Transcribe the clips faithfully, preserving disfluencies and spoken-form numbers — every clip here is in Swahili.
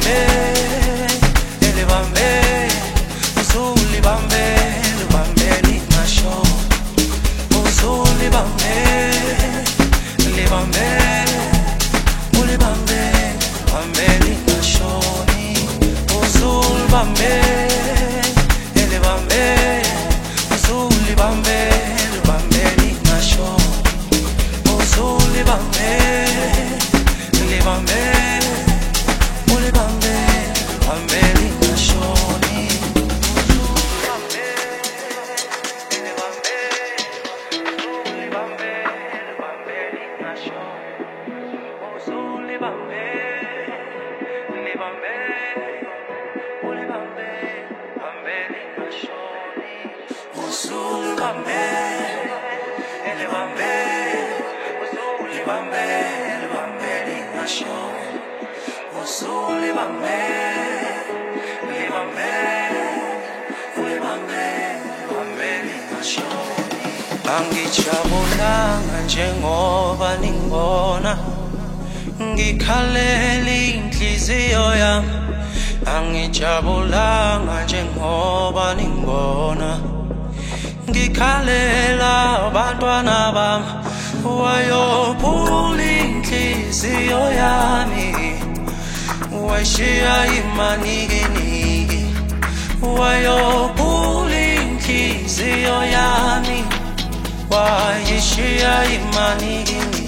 ulibambe, elibambe, usulibambe, libambe lingasho. Usulibambe, libambe, ulibambe, bambe lingashoni. Usulibambe, elibambe, usulibambe, libambe lingasho. Usulibambe, libambe, ulibambe, bambe lingashoni. Usulibambe, elibambe, usulibambe, libambe lingasho. Usulibambe, libambe, ulibambe, bambe lingashoni. Usulibambe, elibambe, usulibambe, libambe lingasho. Usulibambe, libambe, ulibambe, bambe lingashoni. Angijabulanga njengoba ningibona ngikhalela inhliziyo yami. Angijabulanga njengoba ningibona ngikhalela abantwana bami. Wayophula inhliziyo yami, washiya imanikiniki. Wayophula inhliziyo yami, wayishiya imanikiniki.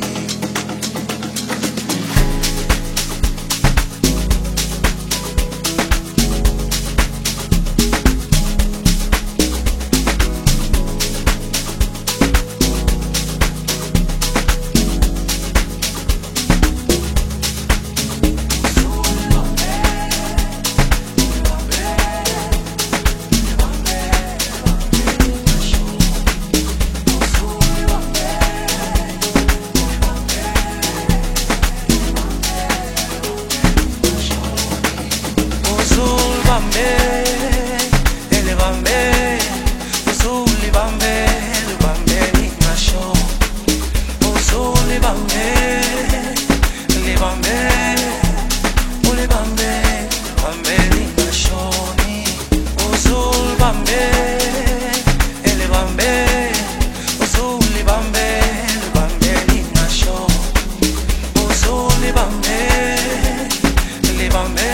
Usulibambe, elibambe, usulibambe, libambe lingasho. Usulibambe, libambe, ulibambe, bambe lingashoni. Usulibambe, elibambe, usulibambe, libambe lingasho. Usulibambe, libambe,